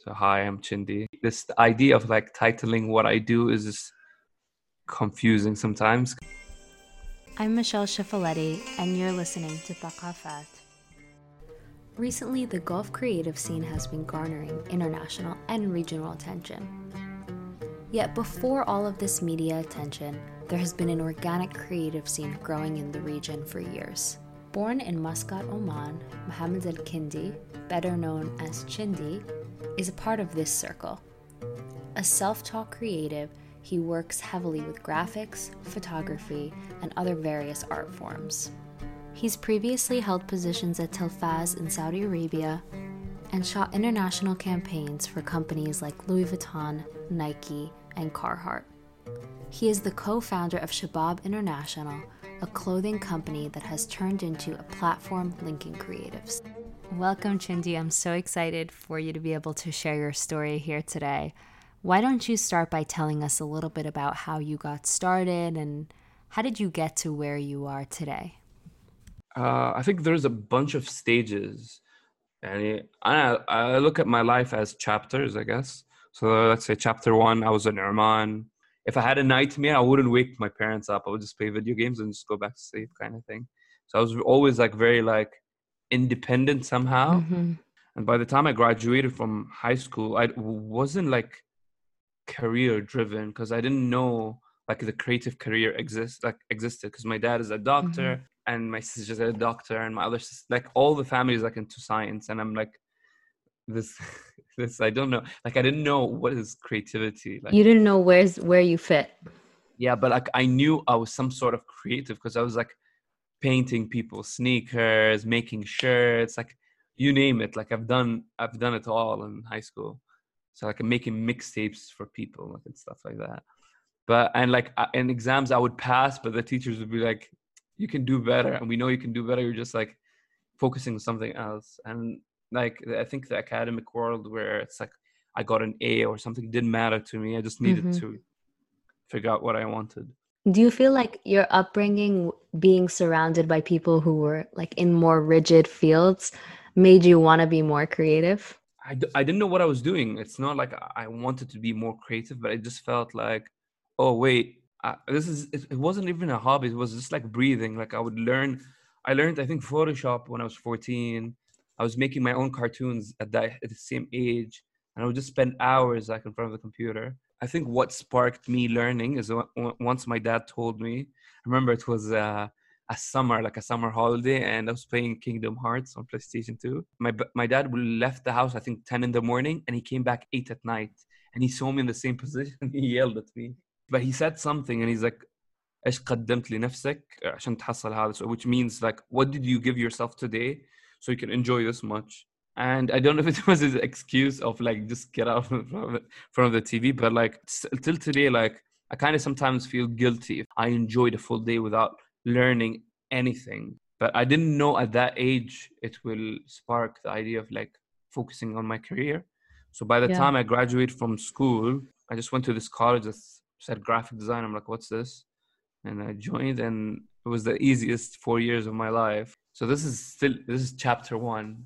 So hi, I'm Chindi. This idea of like titling what I do is just confusing sometimes. I'm Michelle Schiaffaletti, and you're listening to Thaqafat. Recently, the Gulf creative scene has been garnering international and regional attention. Yet before all of this media attention, there has been an organic creative scene growing in the region for years. Born in Muscat, Oman, Mohammed Al-Kindi, better known as Chindi, is a part of this circle. A self-taught creative, he works heavily with graphics, photography, and other various art forms. He's previously held positions at Telfaz in Saudi Arabia and shot international campaigns for companies like Louis Vuitton, Nike, and Carhartt. He is the co-founder of Shabab International, a clothing company that has turned into a platform linking creatives. Welcome, Chindi. I'm so excited for you to be able to share your story here today. Why don't you start by telling us a little bit about how you got started and how did you get to where you are today? I think there's a bunch of stages, and I look at my life as chapters, I guess. So let's say chapter 1, I was in Oman. If I had a nightmare, I wouldn't wake my parents up. I would just play video games and just go back to sleep, kind of thing. So I was always like very like independent somehow. Mm-hmm. And by the time I graduated from high school, I wasn't like career driven because I didn't know like the creative career existed because my dad is a Mm-hmm. doctor and my sister's a doctor and my other sister, like all the families like into science, and I'm like this this I don't know, like I didn't know what is creativity like. You didn't know where you fit. Yeah, but like I knew I was some sort of creative because I was like painting people's sneakers, making shirts, like you name it. Like I've done it all in high school. So like I'm making mixtapes for people like and stuff like that. But and like in exams I would pass, but the teachers would be like, "You can do better," and we know you can do better. You're just like focusing on something else. And like I think the academic world where it's like I got an A or something didn't matter to me. I just needed Mm-hmm. to figure out what I wanted. Do you feel like your upbringing, being surrounded by people who were like in more rigid fields, made you want to be more creative? I didn't know what I was doing. It's not like I wanted to be more creative, but I just felt like, oh wait, it wasn't even a hobby. It was just like breathing. Like I learned I think Photoshop when I was 14. I was making my own cartoons at the same age, and I would just spend hours like in front of the computer. I think what sparked me learning is once my dad told me. I remember it was a summer holiday, and I was playing Kingdom Hearts on PlayStation 2. My dad left the house I think 10 in the morning, and he came back 8 at night, and he saw me in the same position. He yelled at me, but he said something, and he's like, ايش قدمت لنفسك عشان تحصل هذا, so which means like what did you give yourself today so you can enjoy this much. And I don't know if it was his excuse of like just get out from the TV, but like till today, like I kind of sometimes feel guilty if I enjoyed a full day without learning anything. But I didn't know at that age it will spark the idea of like focusing on my career. So by the Yeah. time I graduated from school, I just went to this college that said graphic design. I'm like, what's this? And I joined, and it was the easiest 4 years of my life. So this is chapter 1.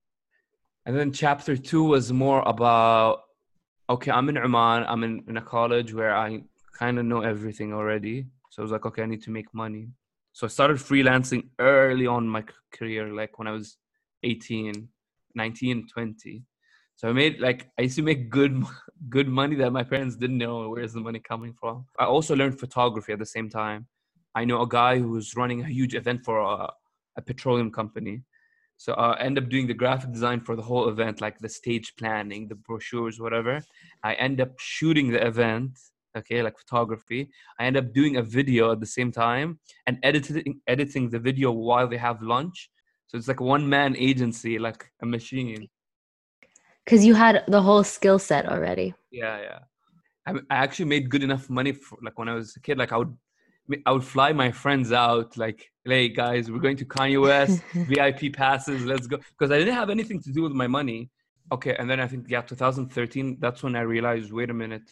And then chapter 2 was more about, okay, I'm in Oman, I'm in a college where I kind of know everything already. So I was like, okay, I need to make money. So I started freelancing early on in my career, like when I was 18, 19, 20. So I used to make good money that my parents didn't know where's the money coming from. I also learned photography at the same time. I know a guy who was running a huge event for a petroleum company. So I end up doing the graphic design for the whole event, like the stage planning, the brochures, whatever. I end up shooting the event, okay, like photography. I end up doing a video at the same time and editing the video while they have lunch. So it's like a one-man agency, like a machine. Because you had the whole skill set already. Yeah, yeah. I actually made good enough money for, like when I was a kid. Like I would fly my friends out. Like, hey guys, we're going to Kanye West, VIP passes, let's go. Because I didn't have anything to do with my money. Okay, and then I think 2013. That's when I realized, wait a minute,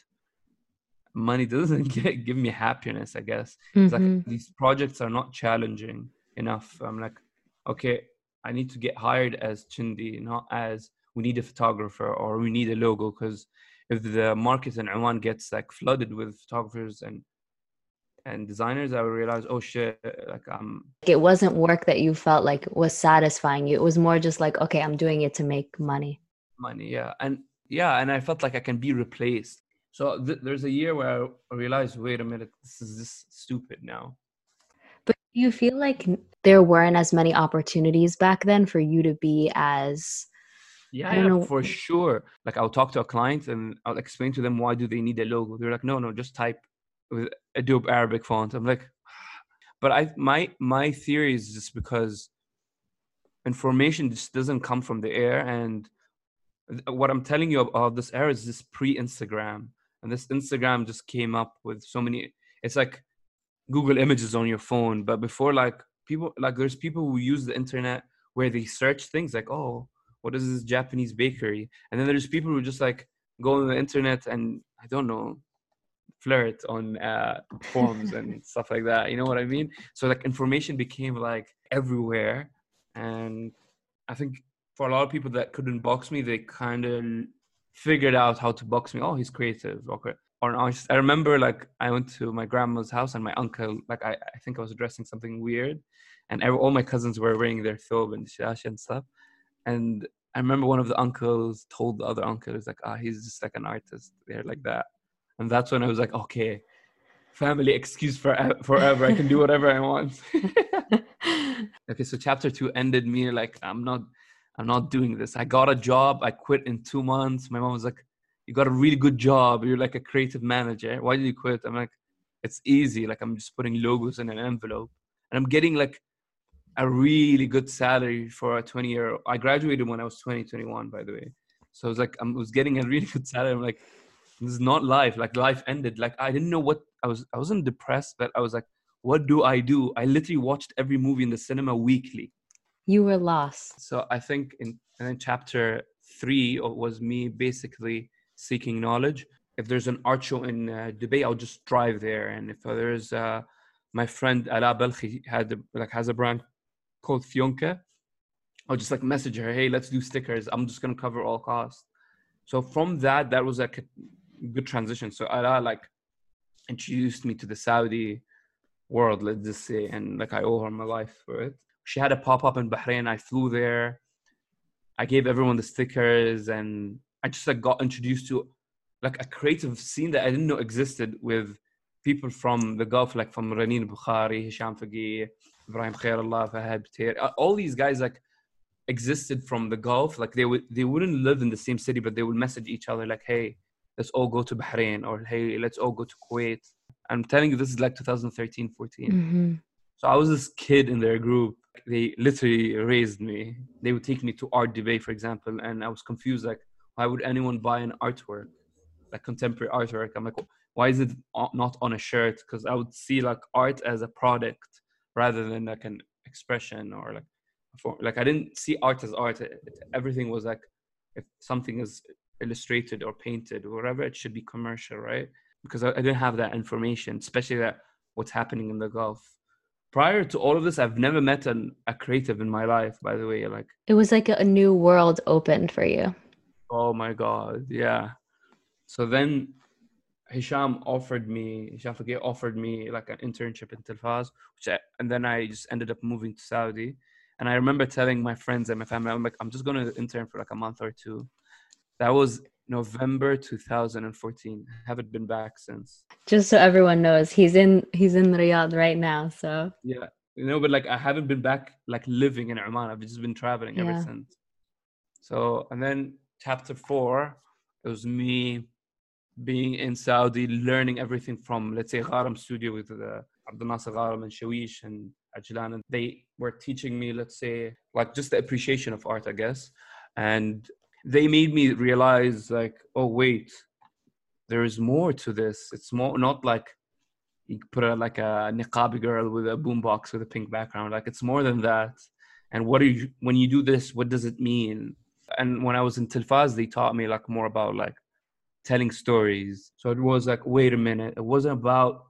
money doesn't give me happiness. I guess it's like Mm-hmm. these projects are not challenging enough. I'm like, okay, I need to get hired as Chindi, not as we need a photographer or we need a logo. Because if the market in Oman gets like flooded with photographers and designers, I would realize, oh shit, like It wasn't work that you felt like was satisfying you. It was more just like, okay, I'm doing it to make money. money, yeah. And I felt like I can be replaced. So there's a year where I realized, wait a minute, this is just stupid now. But do you feel like there weren't as many opportunities back then for you to be as, Yeah, I don't know. for sure. Like I'll talk to a client and I'll explain to them, why do they need a logo? They're like, no, just type with Adobe Arabic font. I'm like, but my theory is just because information just doesn't come from the air. And what I'm telling you about this era is this pre-Instagram. And this Instagram just came up with so many, it's like Google Images on your phone. But before, like people, like there's people who use the internet where they search things like, oh, what is this Japanese bakery? And then there's people who just like go on the internet and I don't know, flirt on forums and stuff like that. You know what I mean? So like information became like everywhere. And I think for a lot of people that couldn't box me, they kind of figured out how to box me. Oh, he's creative. Okay. Or I remember like I went to my grandma's house and my uncle, like I think I was dressing something weird, and all my cousins were wearing their thobe and shash and stuff. And I remember one of the uncles told the other uncle, he's like, he's just like an artist. They're like that. And that's when I was like, okay, family excuse forever. I can do whatever I want. Okay, so chapter 2 ended me like, I'm not doing this. I got a job. I quit in 2 months. My mom was like, you got a really good job. You're like a creative manager. Why did you quit? I'm like, it's easy. Like I'm just putting logos in an envelope. And I'm getting like a really good salary for a 20-year. I graduated when I was 21, by the way. So I was like, I was getting a really good salary. I'm like, this is not life. Like life ended. Like I didn't know what I wasn't depressed, but I was like, what do? I literally watched every movie in the cinema weekly. You were lost. So I think and then chapter 3 was me basically seeking knowledge. If there's an art show in Dubai, I'll just drive there. And if there's my friend Ala Balkhi has a brand called Fionka, I'll just like message her, hey, let's do stickers. I'm just gonna cover all costs. So from that was like a good transition. So Ala like introduced me to the Saudi world, let's just say, and like I owe her my life for it. She had a pop-up in Bahrain. I flew there. I gave everyone the stickers, and I just like got introduced to like a creative scene that I didn't know existed, with people from the Gulf, like from Ranin Bukhari, Hisham Faqih, Ibrahim Khairullah, Fahad Batair. All these guys like existed from the Gulf. Like they wouldn't live in the same city, but they would message each other like, hey, let's all go to Bahrain, or hey, let's all go to Kuwait. I'm telling you, this is like 2013, 14. Mm-hmm. So I was this kid in their group. They literally raised me. They would take me to Art Dubai, for example, and I was confused. Like, why would anyone buy an artwork, like contemporary artwork? I'm like, why is it not on a shirt? Because I would see like art as a product rather than like an expression, or like I didn't see art as art. Everything was like, if something is illustrated or painted or whatever, it should be commercial, right? Because I didn't have that information, especially that what's happening in the Gulf. Prior to all of this, I've never met a creative in my life, by the way. Like, it was like a new world opened for you. Oh my God, yeah. So then Hisham Faqih offered me like an internship in Telfaz, and then I just ended up moving to Saudi. And I remember telling my friends and my family, I'm like, I'm just going to intern for like a month or two. That was November 2014. Haven't been back since. Just so everyone knows, he's in Riyadh right now. So yeah, but like I haven't been back like living in Oman. I've just been traveling ever since. So, and then chapter 4, it was me being in Saudi, learning everything from, let's say, Gharam Studio with Abdel Nasser Gharam and Shawish and Ajlan. And they were teaching me, let's say, like just the appreciation of art, I guess. And they made me realize like, oh, wait, there is more to this. It's more not like you put like a niqabi girl with a boombox with a pink background. Like it's more than that. And when you do this, what does it mean? And when I was in Telfaz, they taught me like more about like telling stories. So it was like, wait a minute, it wasn't about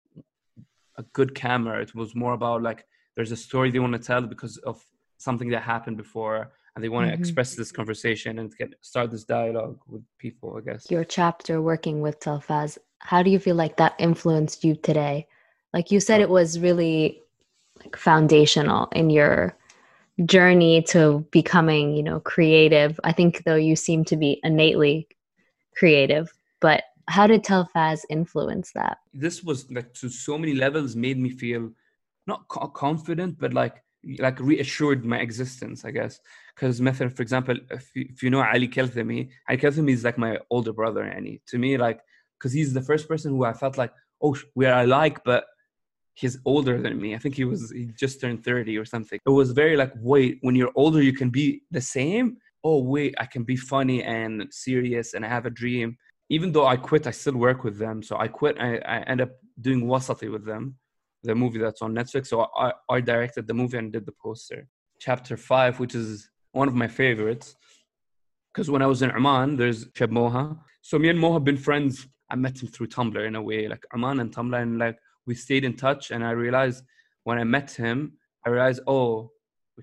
a good camera. It was more about like, there's a story they want to tell because of something that happened before. And and they want to express this conversation and start this dialogue with people, I guess. Your chapter working with Telfaz, how do you feel like that influenced you today? Like you said, it was really like foundational in your journey to becoming, you know, creative. I think though you seem to be innately creative, but how did Telfaz influence that? This was like to so many levels made me feel not confident, but like reassured my existence, I guess. Because for example, if you know Ali Kelthami is like my older brother, and to me, like, because he's the first person who I felt like, oh, we're alike, but he's older than me. I think he just turned 30 or something. It was very like, wait, when you're older, you can be the same. Oh, wait, I can be funny and serious and I have a dream. Even though I quit, I still work with them. So I quit. I end up doing Wasati with them, the movie that's on Netflix. So I directed the movie and did the poster. Chapter 5, which is one of my favorites. Because when I was in Oman, there's Shab Moha. So me and Moha have been friends. I met him through Tumblr in a way, like Oman and Tumblr. And like we stayed in touch. And I realized when I met him, oh,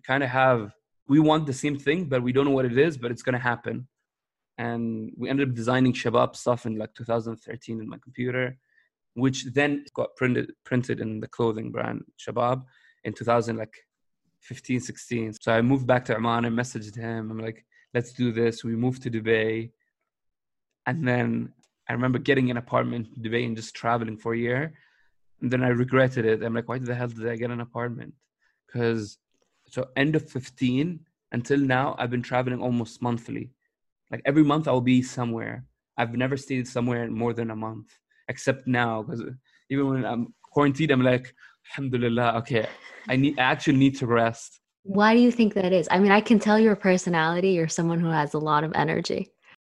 we want the same thing, but we don't know what it is, but it's going to happen. And we ended up designing Shabab stuff in like 2013 in my computer, which then got printed in the clothing brand Shabab in 2015, 16. So I moved back to Oman. I messaged him. I'm like, let's do this. We moved to Dubai. And then I remember getting an apartment in Dubai and just traveling for a year. And then I regretted it. I'm like, why the hell did I get an apartment? Because so end of 15 until now, I've been traveling almost monthly. Like every month I'll be somewhere. I've never stayed somewhere in more than a month, except now, because even when I'm quarantined, I'm like, alhamdulillah, okay, I actually need to rest. Why do you think that is? I mean, I can tell your personality. You're someone who has a lot of energy.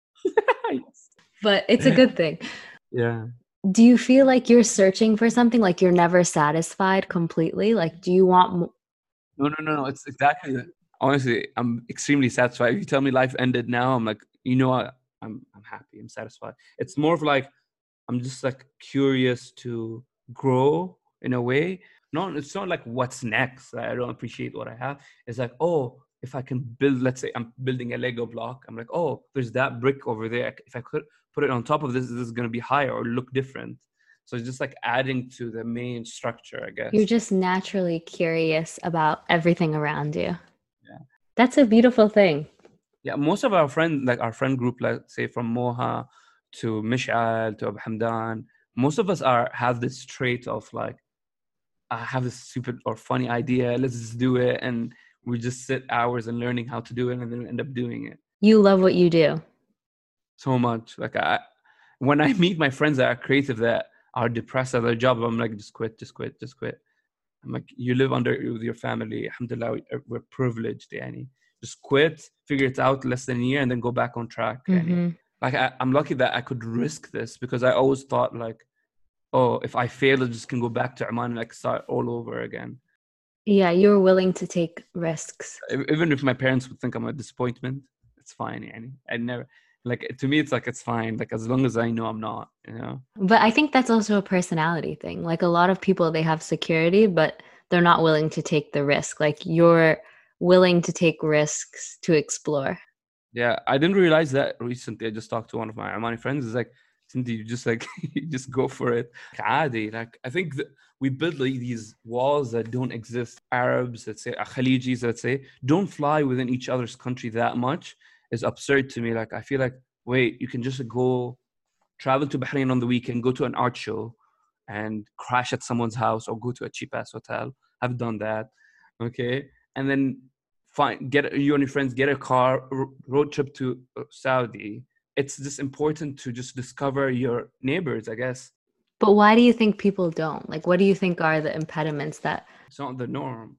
Yes. But it's a good thing. Yeah. Do you feel like you're searching for something, like you're never satisfied completely? Like, do you want No. It's exactly that. Honestly, I'm extremely satisfied. If you tell me life ended now, I'm like, you know what? I'm happy. I'm satisfied. It's more of like, I'm just like curious to grow in a way. No, it's not like what's next. I don't appreciate what I have. It's like, oh, if I can build, let's say I'm building a Lego block. I'm like, oh, there's that brick over there. If I could put it on top of this is going to be higher or look different. So it's just like adding to the main structure, I guess. You're just naturally curious about everything around you. Yeah. That's a beautiful thing. Yeah, most of our friends, like our friend group, let's say from Moha to Mish'al to Abu Hamdan, most of us have this trait of like, I have this stupid or funny idea, let's just do it. And we just sit hours and learning how to do it and then end up doing it. You love what you do. So much. Like when I meet my friends that are creative that are depressed at their job, I'm like, just quit. I'm like, you live with your family. Alhamdulillah, we're privileged, yani. Just quit, figure it out less than a year, and then go back on track. Mm-hmm. Like I'm lucky that I could risk this because I always thought like, oh, if I fail, I just can go back to Oman and like start all over again. Yeah, you're willing to take risks. Even if my parents would think I'm a disappointment, it's fine, yani. I never, like, to me, it's like, it's fine. Like, as long as I know I'm not, you know? But I think that's also a personality thing. Like a lot of people, they have security, but they're not willing to take the risk. Like you're willing to take risks to explore. Yeah, I didn't realize that recently. I just talked to one of my Omani friends. It's like, Cindy, you just like, you just go for it. Like, I think that we build like these walls that don't exist. Arabs, let's say, Khalijis, let's say, don't fly within each other's country that much. Is absurd to me. Like, I feel like, wait, you can just go travel to Bahrain on the weekend, go to an art show and crash at someone's house or go to a cheap ass hotel. I've done that. Okay. And then you and your friends get a car, road trip to Saudi. It's just important to just discover your neighbors, I guess. But why do you think people don't? Like, what do you think are the impediments that... It's not the norm.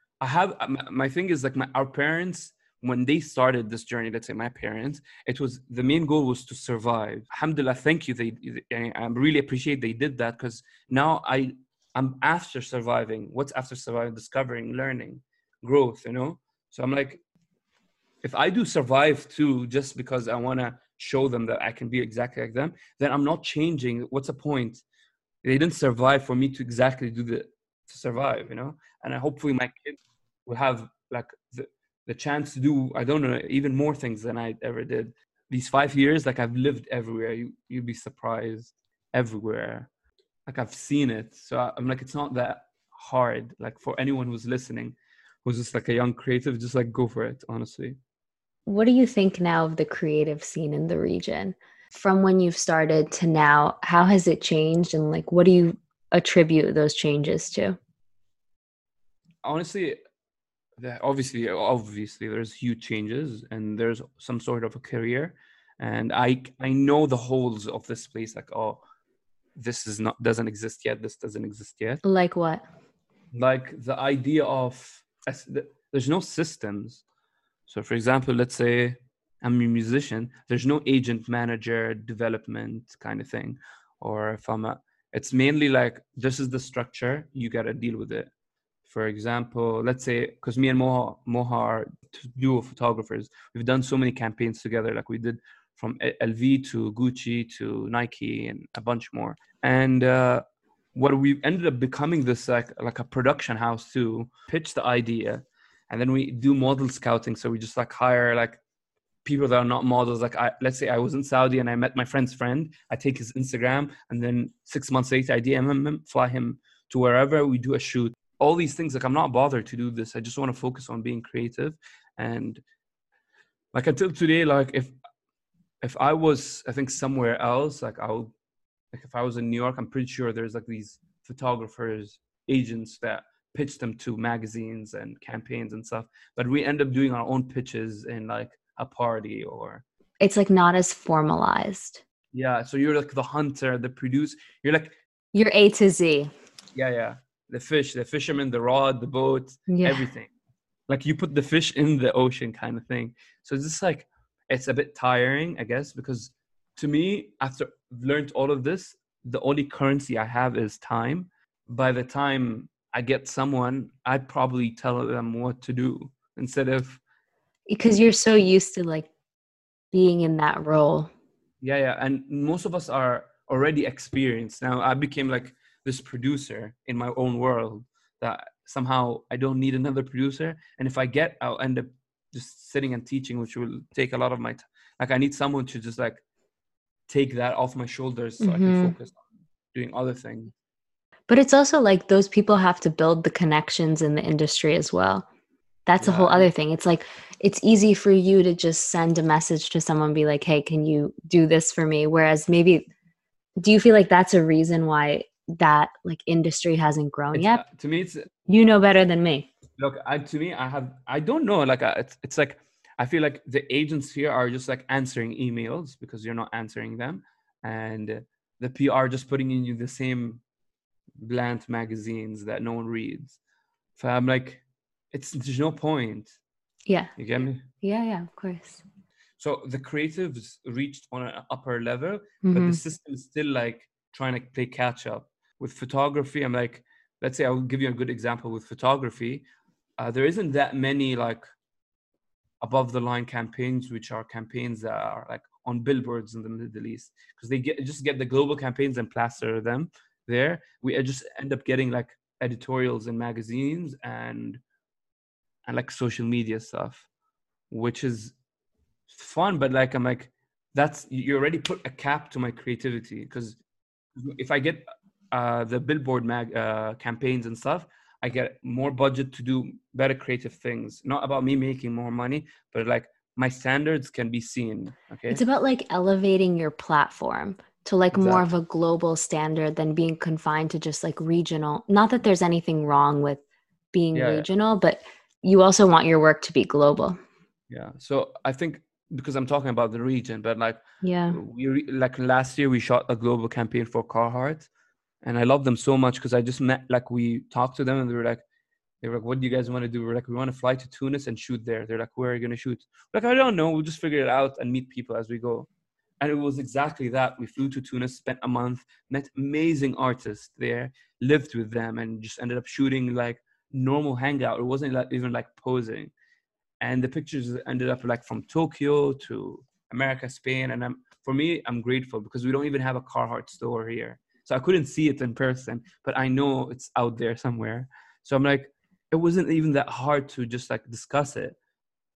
My thing is like our parents, when they started this journey, let's say my parents, the main goal was to survive. Alhamdulillah, thank you. I really appreciate they did that because now I'm after surviving. What's after surviving? Discovering, learning, growth, you know? So I'm like, if I do survive too, just because I want to show them that I can be exactly like them, then I'm not changing. What's the point? They didn't survive for me to exactly to survive, you know? And hopefully my kids will have like the the chance to do, I don't know, even more things than I ever did. These 5 years, like I've lived everywhere. You'd be surprised, everywhere. Like I've seen it. So I'm like, it's not that hard. Like for anyone who's listening, who's just like a young creative, just like go for it, honestly. What do you think now of the creative scene in the region? From when you've started to now, how has it changed? And like, what do you attribute those changes to? Honestly, obviously there's huge changes and there's some sort of a career. And I know the holes of this place, like, oh, this is not doesn't exist yet, this doesn't exist yet. Like what? Like the idea of there's no systems. So for example, let's say I'm a musician, there's no agent manager development kind of thing. Or if it's mainly like, this is the structure, you got to deal with it. For example, let's say, because me and Moha are duo photographers, we've done so many campaigns together. Like we did from LV to Gucci to Nike and a bunch more. And what we ended up becoming, this like a production house too, pitch the idea, and then we do model scouting. So we just like hire like people that are not models. Like let's say I was in Saudi and I met my friend's friend. I take his Instagram, and then 6 months later I DM him, fly him to wherever, we do a shoot. All these things, like I'm not bothered to do this. I just want to focus on being creative. And like until today, like if I was, I think somewhere else, like like if I was in New York, I'm pretty sure there's like these photographers, agents that pitch them to magazines and campaigns and stuff. But we end up doing our own pitches in like a party or. It's like not as formalized. Yeah. So you're like the hunter, the producer. You're A to Z. Yeah. The fish, the fisherman, the rod, the boat, everything. Like you put the fish in the ocean kind of thing. So it's just like, it's a bit tiring, I guess, because to me, after I've learned all of this, the only currency I have is time. By the time I get someone, I'd probably tell them what to do instead of. Because you're so used to like being in that role. Yeah. And most of us are already experienced. Now I became like this producer in my own world that somehow I don't need another producer. And if I'll end up just sitting and teaching, which will take a lot of my time. Like I need someone to just like take that off my shoulders so I can focus on doing other things. But it's also like those people have to build the connections in the industry as well. That's a whole other thing. It's like, it's easy for you to just send a message to someone, be like, hey, can you do this for me? Whereas maybe, do you feel like that's a reason why that like industry hasn't grown yet? To me, it's, you know better than me. Look, I don't know. Like it's like, I feel like the agents here are just like answering emails because you're not answering them. And the PR just putting in you the same bland magazines that no one reads. So I'm like, there's no point. Yeah. You get me? Yeah, of course. So the creatives reached on an upper level, but the system is still like trying to play catch up. With photography, I'm like, let's say I'll give you a good example with photography. There isn't that many like above the line campaigns, which are campaigns that are like on billboards in the Middle East, because they just get the global campaigns and plaster them there. We just end up getting like editorials in magazines and like social media stuff, which is fun. But like, I'm like, you already put a cap to my creativity, because if I get the billboard campaigns and stuff, I get more budget to do better creative things. Not about me making more money, but like my standards can be seen. Okay. It's about like elevating your platform to like more of a global standard than being confined to just like regional. Not that there's anything wrong with being regional, but you also want your work to be global. Yeah. So I think, because I'm talking about the region, but like, like last year we shot a global campaign for Carhartt, and I love them so much because I just met, like, we talked to them and they were like, what do you guys want to do? We're like, we want to fly to Tunis and shoot there. They're like, where are you going to shoot? We're like, I don't know. We'll just figure it out and meet people as we go. And it was exactly that. We flew to Tunis, spent a month, met amazing artists there, lived with them, and just ended up shooting like normal hangout. It wasn't like, even like posing. And the pictures ended up like from Tokyo to America, Spain. And for me, I'm grateful because we don't even have a Carhartt store here. So I couldn't see it in person, but I know it's out there somewhere. So I'm like, it wasn't even that hard to just like discuss it.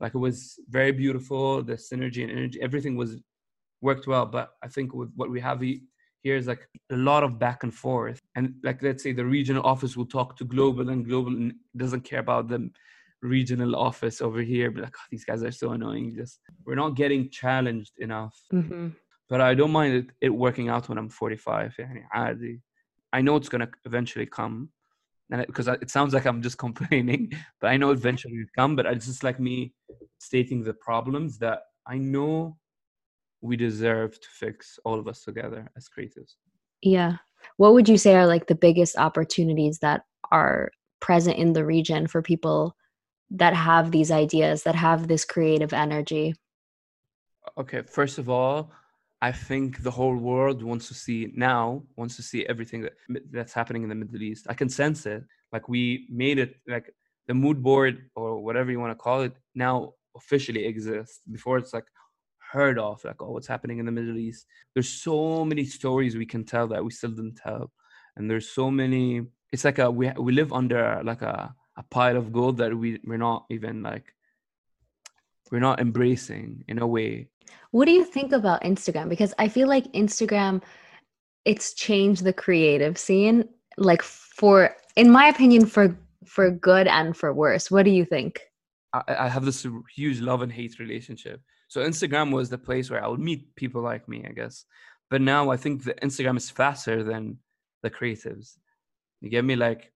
Like it was very beautiful. The synergy and energy, everything was worked well. But I think with what we have here is like a lot of back and forth. And like, let's say the regional office will talk to global, and global doesn't care about the regional office over here. But like, oh, these guys are so annoying. Just we're not getting challenged enough. Mm-hmm. But I don't mind it working out when I'm 45. يعني عادي. I know it's gonna eventually come, and because it sounds like I'm just complaining, but I know eventually it'll come. But it's just like me stating the problems that I know we deserve to fix, all of us together as creatives. Yeah. What would you say are like the biggest opportunities that are present in the region for people that have these ideas, that have this creative energy? Okay, first of all, I think the whole world wants to see everything that's happening in the Middle East. I can sense it. Like we made it, like the mood board or whatever you want to call it now officially exists. Before it's like heard of, like, oh, what's happening in the Middle East. There's so many stories we can tell that we still didn't tell. And there's so many, it's like we live under like a pile of gold that we're not even like, we're not embracing in a way. What do you think about Instagram? Because I feel like Instagram, it's changed the creative scene, like in my opinion, for good and for worse. What do you think? I have this huge love and hate relationship. So Instagram was the place where I would meet people like me, I guess. But now I think the Instagram is faster than the creatives. You get me? Like,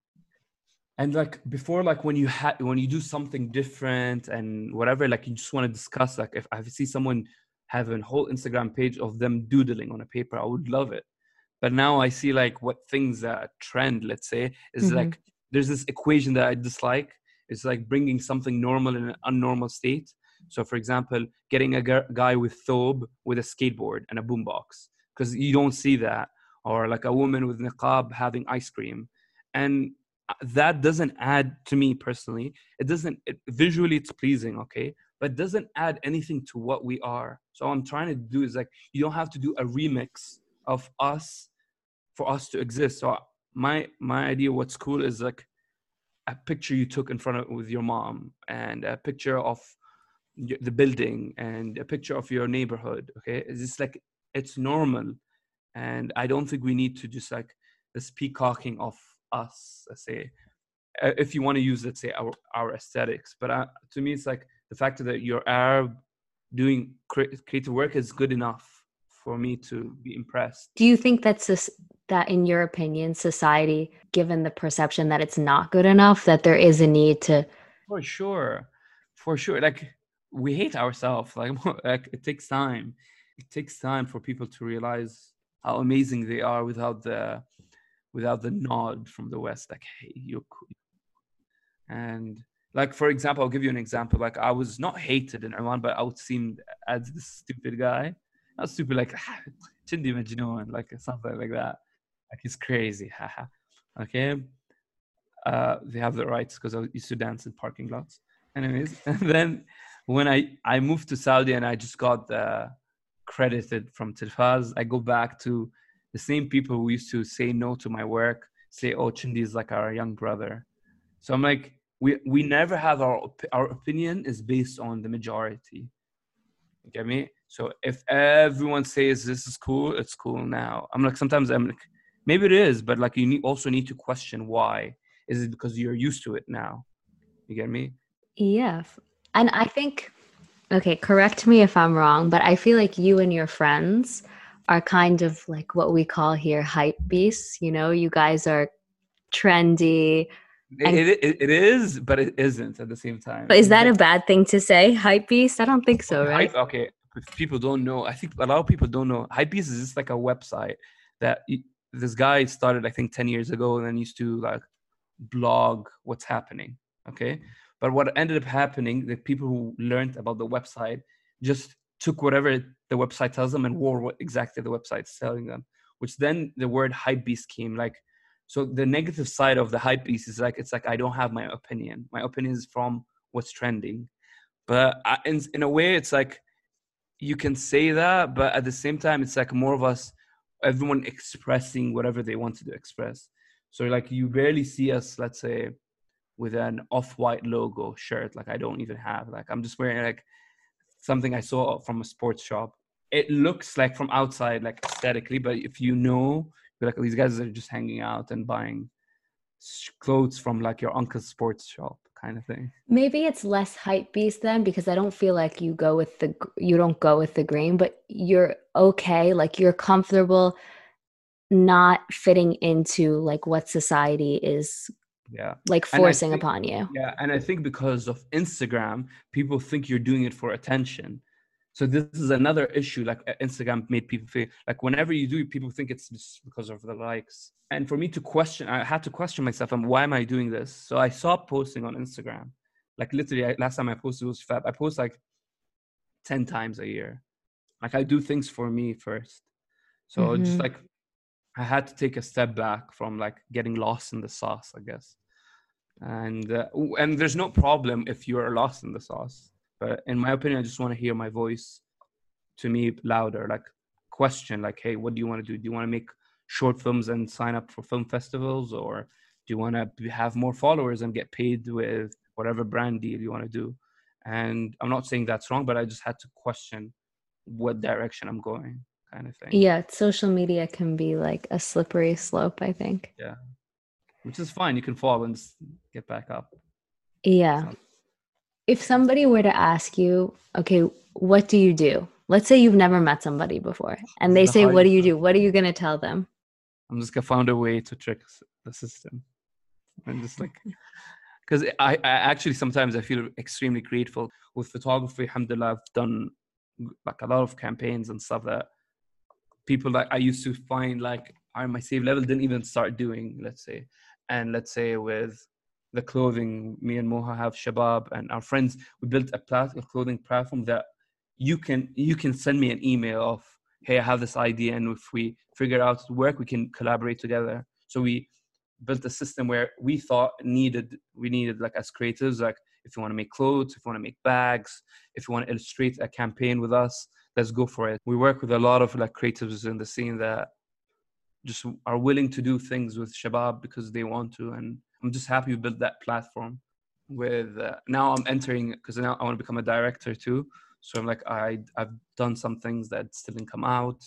and like before, like when you do something different and whatever, like you just want to discuss. Like if I see someone have a whole Instagram page of them doodling on a paper, I would love it. But now I see like what things that trend, let's say, is Mm-hmm. like there's this equation that I dislike. It's like bringing something normal in an unnormal state. So, for example, getting a guy with thobe with a skateboard and a boombox, because you don't see that, or like a woman with niqab having ice cream, and that doesn't add to me personally. It doesn't. Visually, it's pleasing, okay, but it doesn't add anything to what we are. So, what I'm trying to do is like you don't have to do a remix of us for us to exist. So my idea what's cool is like a picture you took in front of with your mom, and a picture of the building, and a picture of your neighborhood. Okay, it's just like it's normal, and I don't think we need to just like this peacocking of us, let's say, if you want to use, let's say, our aesthetics. But to me, it's like the fact that you're Arab doing creative work is good enough for me to be impressed. Do you think that in your opinion, society, given the perception that it's not good enough, that there is a need to? For sure, for sure. Like we hate ourselves. Like, like it takes time. It takes time for people to realize how amazing they are without the nod from the West. Like, hey, you're cool. And like, for example, I'll give you an example. Like I was not hated in Oman, but I would seem as this stupid guy. Not stupid, like Chindi Majnoon, like something like that. Like he's crazy. Haha. Okay. They have the rights because I used to dance in parking lots. Anyways, and then when I moved to Saudi and I just got credited from Tilfaz, I go back to the same people who used to say no to my work, say, oh, Chindi is like our young brother. So I'm like, we never have our opinion is based on the majority. You get me? So if everyone says this is cool, it's cool now. I'm like, sometimes I'm like, maybe it is, but like you also need to question why. Is it because you're used to it now? You get me? Yeah. And I think, okay, correct me if I'm wrong, but I feel like you and your friends are kind of like what we call here hype beasts. You know, you guys are trendy. And It is, but it isn't at the same time. but is that a bad thing to say, hype beast? I don't think so, Okay, right? okay, if people don't know, I think a lot of people don't know. Hypebeast is just like a website that this guy started, I think, 10 years ago, and then used to like blog what's happening. Okay. But what ended up happening, the people who learned about the website just took whatever the website tells them and wore what exactly the website's telling them, which then the word hype beast came. Like, so the negative side of the hype beast is like, it's like, I don't have my opinion. My opinion is from what's trending. But in a way, it's like, you can say that, but at the same time, it's like more of us, everyone expressing whatever they wanted to express. So like, you barely see us, let's say, with an off-white logo shirt. Like I don't even have, like I'm just wearing like something I saw from a sports shop. It looks like from outside, like aesthetically, but if you know, you're like, these guys are just hanging out and buying clothes from like your uncle's sports shop kind of thing. Maybe it's less hype beast then, because I don't feel like you don't go with the grain, but you're okay, like you're comfortable not fitting into like what society is Yeah. like And I forcing think, upon you. yeah, and I think because of Instagram, people think you're doing it for attention. So this is another issue. Like Instagram made people feel like whenever you do it, people think it's just because of the likes. And for me to question, I had to question myself, and why am I doing this? So I stopped posting on Instagram. Like literally, last time I posted was Fab. I post like 10 times a year. Like I do things for me first. So just Mm-hmm. like I had to take a step back from like getting lost in the sauce, I guess. And there's no problem if you are lost in the sauce. But in my opinion, I just want to hear my voice to me louder. Like question, like, hey, what do you want to do? Do you want to make short films and sign up for film festivals, or do you want to have more followers and get paid with whatever brand deal you want to do? And I'm not saying that's wrong, but I just had to question what direction I'm going, kind of thing. Yeah, social media can be like a slippery slope, I think. Yeah, which is fine. You can fall and get back up. It's Yeah. not, If it's, somebody were to ask you, okay, what do you do? Let's say you've never met somebody before and this is they the say, what do hardest you one. do? What are you going to tell them? I'm just gonna find a way to trick the system and just like, because I actually sometimes I feel extremely grateful with photography. Alhamdulillah, I've done like a lot of campaigns and stuff that people that I used to find like are my save level didn't even start doing, let's say. And let's say with the clothing, me and Moha have Shabab and our friends, we built a clothing platform that you can send me an email of, hey, I have this idea, and if we figure out the work, we can collaborate together. So we built a system where we needed like as creatives, like if you want to make clothes, if you want to make bags, if you want to illustrate a campaign with us, let's go for it. We work with a lot of like creatives in the scene that just are willing to do things with Shabab because they want to, and I'm just happy we built that platform. With now I'm entering, because now I want to become a director too. So I'm like I've done some things that still didn't come out,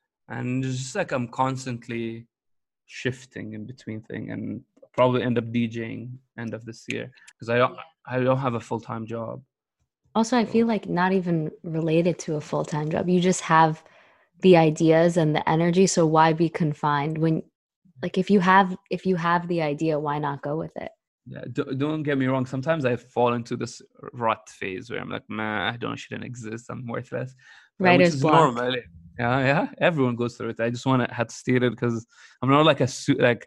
and it's just like I'm constantly shifting in between thing, and probably end up DJing end of this year because I don't have a full-time job. Also, I feel So like not even related to a full-time job. You just have the ideas and the energy. So why be confined when, like, if you have the idea, why not go with it? yeah, don't get me wrong. Sometimes I fall into this rut phase where I'm like, man, I shouldn't exist. I'm worthless, but which Writer's is block. normal. Yeah, yeah. Everyone goes through it. I just want to had to state it because I'm not like like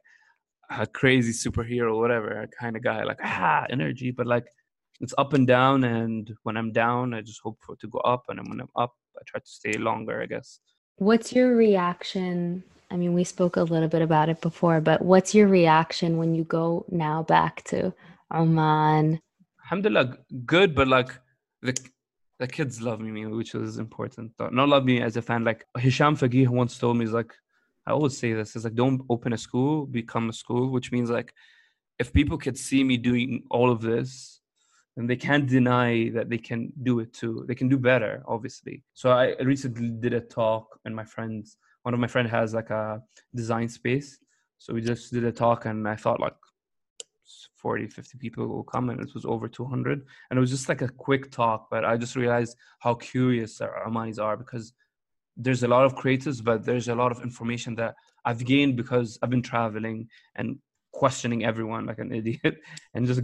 a crazy superhero or whatever kind of guy. Like energy, but like it's up and down. And when I'm down, I just hope for it to go up. And then when I'm up, I try to stay longer, I guess. What's your reaction? I mean, we spoke a little bit about it before, but what's your reaction when you go now back to Oman? Alhamdulillah, good, but like the the kids love me, which is important. Not love me as a fan. Like Hisham Faqih once told me, he's like, I always say this, is like, don't open a school, become a school, which means like if people could see me doing all of this, then they can't deny that they can do it too. They can do better, obviously. So I recently did a talk, and one of my friends has like a design space. So we just did a talk, and I thought like 40, 50 people will come, and it was over 200. And it was just like a quick talk, but I just realized how curious our Omanis are, because there's a lot of creatives, but there's a lot of information that I've gained because I've been traveling and questioning everyone like an idiot and just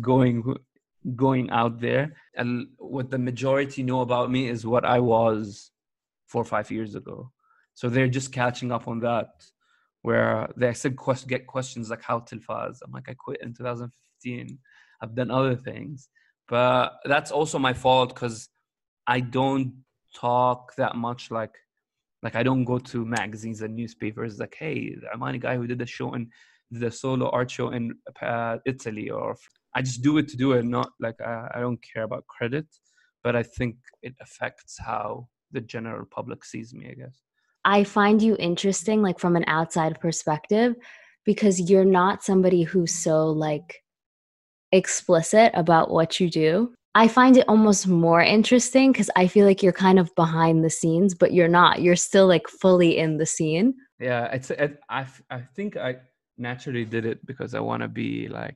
going out there. And what the majority know about me is what I was 4 or 5 years ago. So they're just catching up on that, where they said get questions like how Tilfaz. I'm like, I quit in 2015. I've done other things, but that's also my fault because I don't talk that much. Like I don't go to magazines and newspapers like, hey, the Amani guy who did the show and the solo art show in Italy, or I just do it to do it. Not like I don't care about credit, but I think it affects how the general public sees me, I guess. I find you interesting, like from an outside perspective, because you're not somebody who's so like explicit about what you do. I find it almost more interesting because I feel like you're kind of behind the scenes, but you're not. You're still like fully in the scene. Yeah, I think I naturally did it because I want to be like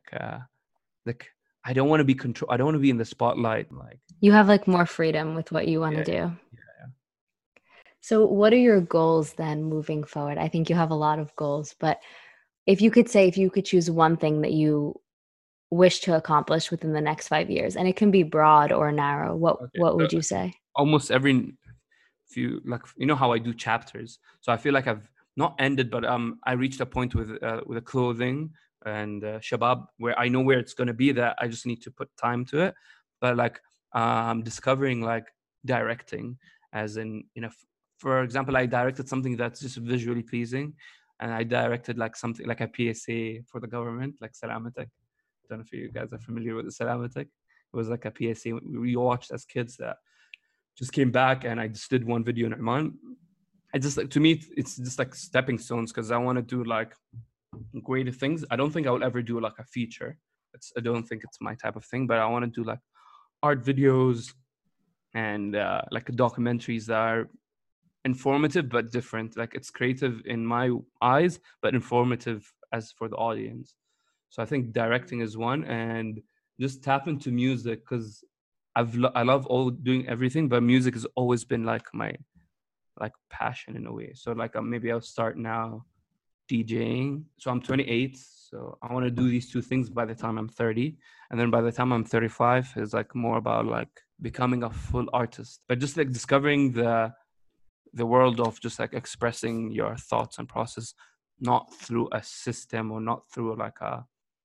I don't want to be control. I don't want to be in the spotlight. Like You have like more freedom with what you want to yeah, do. yeah. So what are your goals then moving forward? I think you have a lot of goals, but if you could choose one thing that you wish to accomplish within the next 5 years, and it can be broad or narrow, Okay. what So would you say? almost every few, like, you know how I do chapters. So I feel like I've not ended, but I reached a point with the clothing and Shabab where I know where it's gonna be. That I just need to put time to it. But like I'm discovering like directing, as in for example, I directed something that's just visually pleasing, and I directed like something like a PSA for the government, like Salamatek. I don't know if you guys are familiar with the Salamatek. It was like a PSA we watched as kids that just came back, and I just did one video in Oman. I just like, to me, it's just like stepping stones because I want to do like greater things. I don't think I will ever do like a feature. I don't think it's my type of thing, but I want to do like art videos and like documentaries that are informative but different. Like it's creative in my eyes, but informative as for the audience. So I think directing is one, and just tap into music because I love all doing everything, but music has always been like my like passion in a way. So like maybe I'll start now DJing. So I'm 28, so I want to do these two things by the time I'm 30, and then by the time I'm 35 is like more about like becoming a full artist, but just like discovering the world of just like expressing your thoughts and process, not through a system or not through like a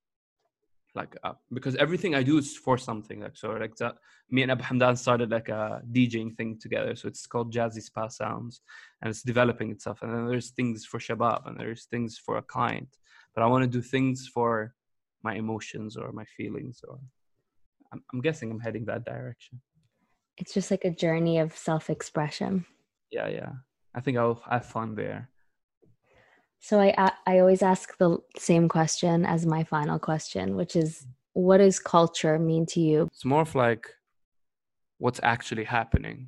because everything I do is for something. Like so like that, me and Abu Hamdan started like a DJing thing together, so it's called Jazzy Spa Sounds, and it's developing itself. And then there's things for Shabab, and there's things for a client, but I want to do things for my emotions or my feelings, or I'm guessing I'm heading that direction. It's just like a journey of self-expression. Yeah, I think I'll have fun there. So I always ask the same question as my final question, which is, what does culture mean to you? It's more of like what's actually happening,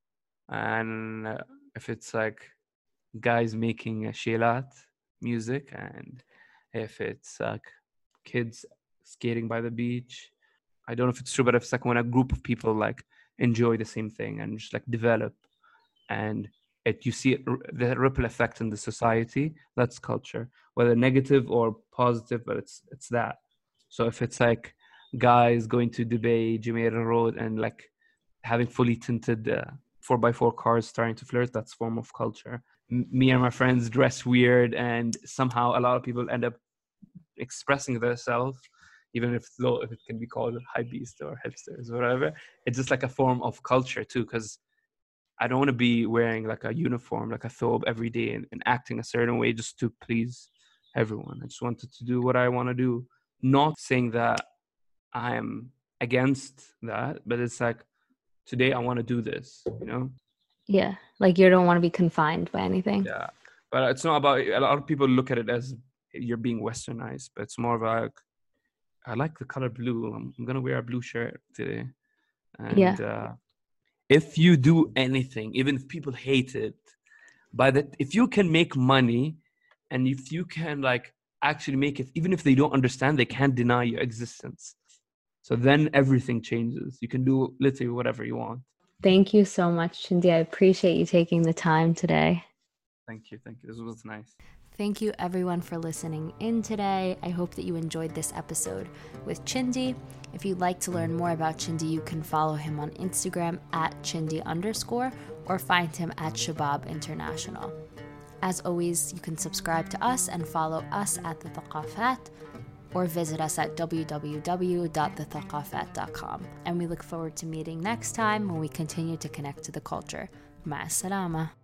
and if it's like guys making a shelat music, and if it's like kids skating by the beach. I don't know if it's true, but if it's like when a group of people like enjoy the same thing and just like develop, and you see it, the ripple effect in the society, that's culture, whether negative or positive, but it's that. So if it's like guys going to Dubai Jumeirah Road and like having fully tinted 4x4 cars starting to flirt, that's form of culture. Me and my friends dress weird, and somehow a lot of people end up expressing themselves, even if it can be called high beast or hipsters or whatever. It's just like a form of culture too, because I don't want to be wearing like a uniform, like a thobe every day, and acting a certain way just to please everyone. I just wanted to do what I want to do. Not saying that I am against that, but it's like today I want to do this, you know? Yeah, like you don't want to be confined by anything. Yeah. But it's not about, a lot of people look at it as you're being westernized, but it's more of like, I like the color blue. I'm going to wear a blue shirt today. And if you do anything, even if people hate it, if you can make money, and if you can like actually make it, even if they don't understand, they can't deny your existence. So then everything changes. You can do literally whatever you want. Thank you so much, Chindi. I appreciate you taking the time today. Thank you. This was nice. Thank you everyone for listening in today. I hope that you enjoyed this episode with Chindi. If you'd like to learn more about Chindi, you can follow him on Instagram at Chindi_ or find him at Shabab International. As always, you can subscribe to us and follow us at The Thaqafat, or visit us at www.thethaqafat.com. And we look forward to meeting next time when we continue to connect to the culture. Ma'as salama.